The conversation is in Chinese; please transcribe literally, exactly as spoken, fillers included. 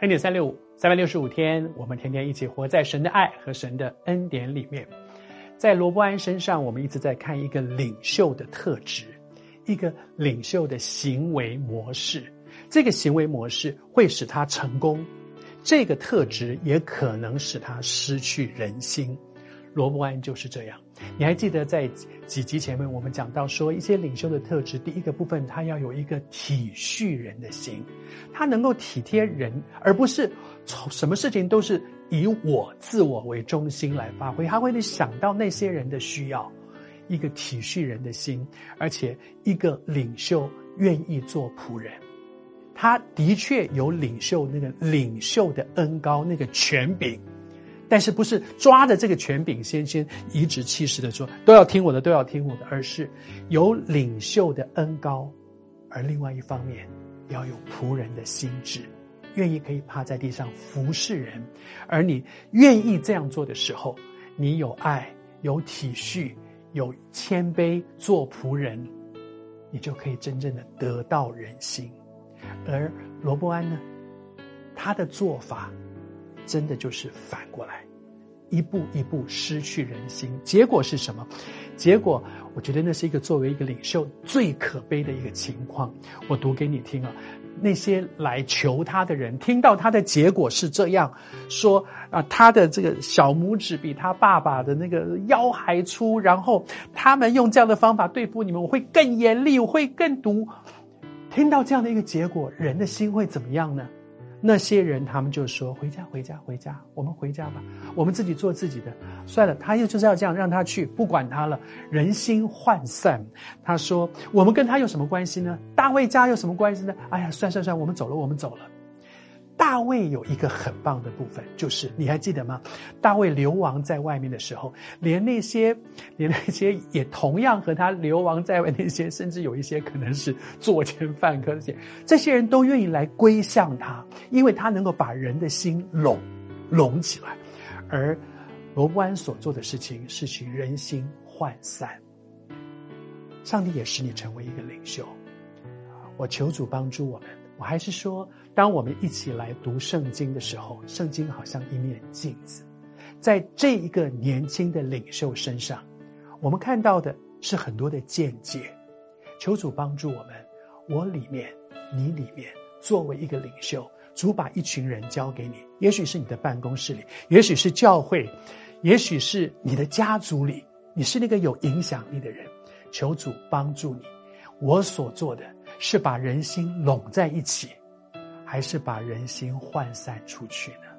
恩典三六五，三百六十五天，我们天天一起活在神的爱和神的恩典里面。在罗波安身上，我们一直在看一个领袖的特质，一个领袖的行为模式。这个行为模式会使他成功，这个特质也可能使他失去人心。罗波安就是这样。你还记得在几集前面我们讲到说，一些领袖的特质，第一个部分他要有一个体恤人的心，他能够体贴人，而不是什么事情都是以我自我为中心来发挥，他会想到那些人的需要，一个体恤人的心，而且一个领袖愿意做仆人。他的确有领袖那个领袖的恩膏，那个权柄，但是不是抓着这个权柄先先颐指气使的说都要听我的都要听我的，而是有领袖的恩膏，而另外一方面要有仆人的心智，愿意可以趴在地上服侍人。而你愿意这样做的时候，你有爱，有体恤，有谦卑，做仆人，你就可以真正的得到人心。而罗波安呢，他的做法真的就是反过来，一步一步失去人心。结果是什么？结果我觉得那是一个作为一个领袖最可悲的一个情况。我读给你听啊，那些来求他的人听到他的结果是这样说啊，他的这个小拇指比他爸爸的那个腰还粗，然后他们用这样的方法对付你们，我会更严厉，我会更毒。听到这样的一个结果，人的心会怎么样呢？那些人他们就说回家回家回家，我们回家吧，我们自己做自己的，算了，他又就是要这样，让他去，不管他了。人心涣散。他说我们跟他有什么关系呢？大卫家有什么关系呢？哎呀，算算算，我们走了我们走了。大卫有一个很棒的部分，就是你还记得吗？大卫流亡在外面的时候，连那些连那些也同样和他流亡在外那些，甚至有一些可能是作奸犯科，这些人都愿意来归向他，因为他能够把人的心拢拢起来。而罗波安所做的事情是使人心涣散。上帝也使你成为一个领袖，我求主帮助我们。我还是说，当我们一起来读圣经的时候，圣经好像一面镜子，在这一个年轻的领袖身上，我们看到的是很多的见解。求主帮助我们，我里面你里面，作为一个领袖，主把一群人交给你，也许是你的办公室里，也许是教会，也许是你的家族里，你是那个有影响力的人。求主帮助你，我所做的是把人心拢在一起，还是把人心涣散出去呢？